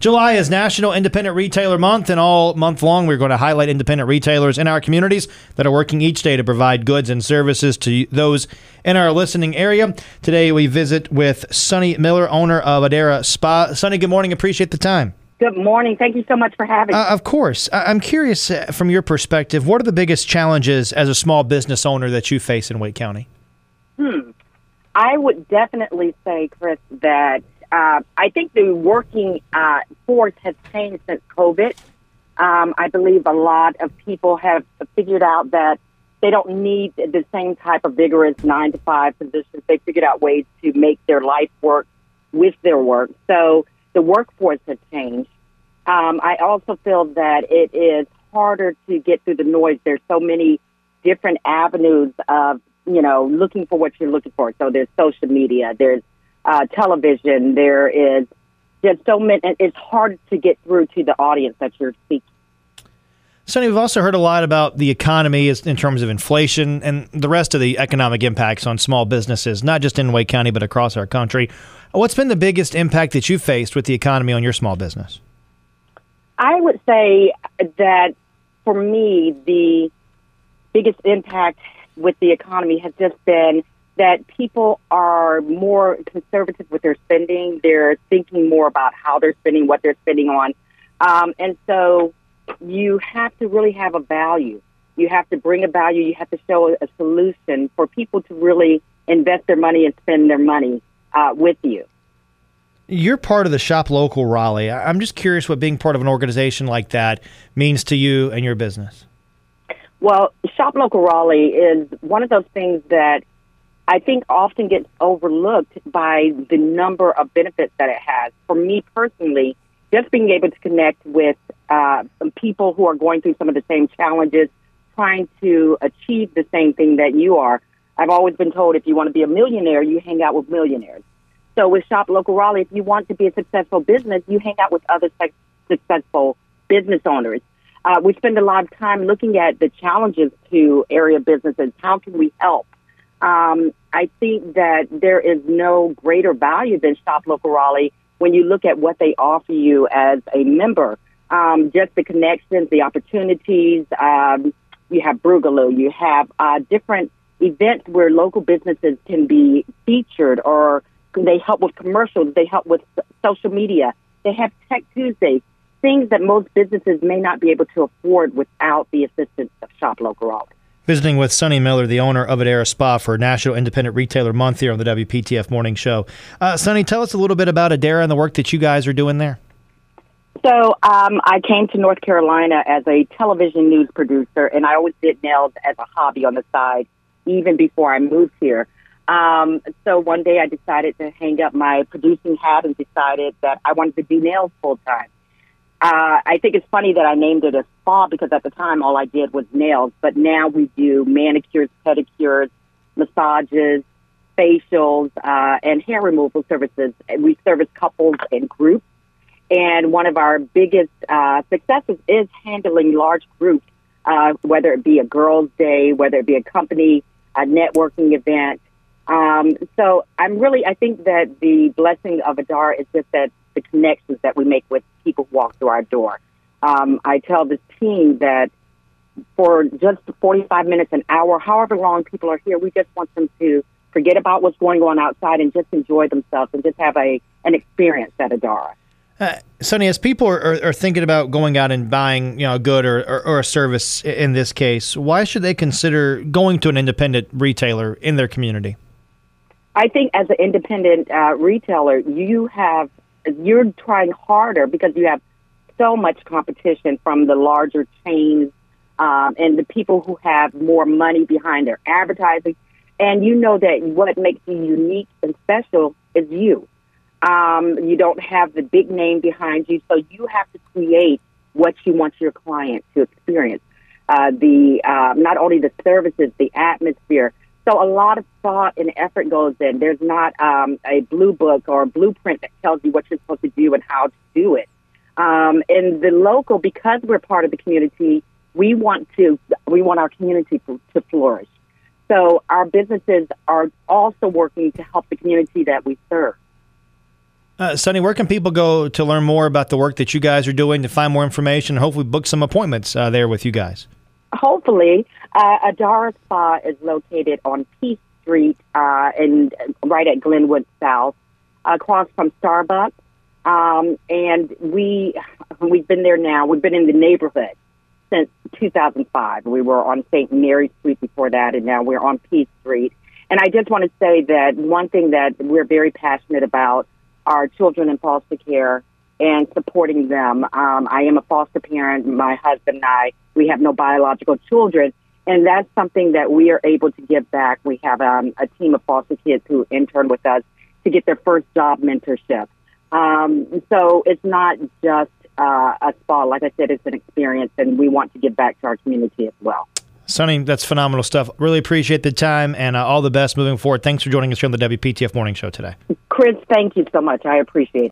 July is National Independent Retailer Month, and all month long we're going to highlight independent retailers in our communities that are working each day to provide goods and services to those in our listening area. Today we visit with Sunny Miller, owner of Adara Spa. Sunny, good morning. Appreciate the time. Good morning. Thank you so much for having me. Of course. I'm curious, from your perspective, what are the biggest challenges as a small business owner that you face in Wake County? I would definitely say, Chris, that I think the working force has changed since COVID. I believe a lot of people have figured out that they don't need the same type of vigorous 9-to-5 positions. They figured out ways to make their life work with their work. So the workforce has changed. I also feel that it is harder to get through the noise. There's so many different avenues of, looking for what you're looking for. So there's social media, there's television, there is just so many. It's hard to get through to the audience that you're speaking. Sunny, we've also heard a lot about the economy in terms of inflation and the rest of the economic impacts on small businesses, not just in Wake County, but across our country. What's been the biggest impact that you've faced with the economy on your small business? I would say that for me, the biggest impact with the economy has just been that people are more conservative with their spending. They're thinking more about how they're spending, what they're spending on. And so you have to really have a value. You have to bring a value. You have to show a solution for people to really invest their money and spend their money with you. You're part of the Shop Local Raleigh. I'm just curious what being part of an organization like that means to you and your business. Well, Shop Local Raleigh is one of those things that I think often gets overlooked by the number of benefits that it has. For me personally, just being able to connect with some people who are going through some of the same challenges, trying to achieve the same thing that you are. I've always been told if you want to be a millionaire, you hang out with millionaires. So with Shop Local Raleigh, if you want to be a successful business, you hang out with other successful business owners. We spend a lot of time looking at the challenges to area businesses. How can we help? I think that there is no greater value than Shop Local Raleigh when you look at what they offer you as a member. Just the connections, the opportunities. You have Brugaloo. You have different events where local businesses can be featured, or they help with commercials. They help with social media. They have Tech Tuesday, things that most businesses may not be able to afford without the assistance of Shop Local Raleigh. Visiting with Sunny Miller, the owner of Adara Spa, for National Independent Retailer Month here on the WPTF Morning Show. Sunny, tell us a little bit about Adara and the work that you guys are doing there. So I came to North Carolina as a television news producer, and I always did nails as a hobby on the side, even before I moved here. So one day I decided to hang up my producing hat and decided that I wanted to do nails full time. I think it's funny that I named it a spa because at the time all I did was nails, but now we do manicures, pedicures, massages, facials, and hair removal services. We service couples and groups. And one of our biggest successes is handling large groups, whether it be a girls' day, whether it be a company, a networking event. So I think that the blessing of Adara is just that the connections that we make with people who walk through our door. I tell this team that for just 45 minutes, an hour, however long people are here, we just want them to forget about what's going on outside and just enjoy themselves and just have an experience at Adara. Sunny, as people are thinking about going out and buying, a good or a service in this case, why should they consider going to an independent retailer in their community? I think as an independent retailer, you're trying harder because you have so much competition from the larger chains and the people who have more money behind their advertising. And you know that what makes you unique and special is you. You don't have the big name behind you, so you have to create what you want your client to experience. Not only the services, the atmosphere. So a lot of thought and effort goes in. There's not a blue book or a blueprint that tells you what you're supposed to do and how to do it. In the local, because we're part of the community, we want our community to flourish. So our businesses are also working to help the community that we serve. Sonny, where can people go to learn more about the work that you guys are doing, to find more information, and hopefully book some appointments there with you guys? Hopefully, Adara Spa is located on Peace Street and right at Glenwood South, across from Starbucks. And we've been there now. We've been in the neighborhood since 2005. We were on St. Mary Street before that, and now we're on Peace Street. And I just want to say that one thing that we're very passionate about are children in foster care and supporting them. I am a foster parent. My husband and I, we have no biological children, and that's something that we are able to give back. We have a team of foster kids who intern with us to get their first job mentorship. So it's not just a spa. Like I said, it's an experience, and we want to give back to our community as well. Sonny, that's phenomenal stuff. Really appreciate the time, and all the best moving forward. Thanks for joining us here on the WPTF Morning Show today. Chris, thank you so much. I appreciate it.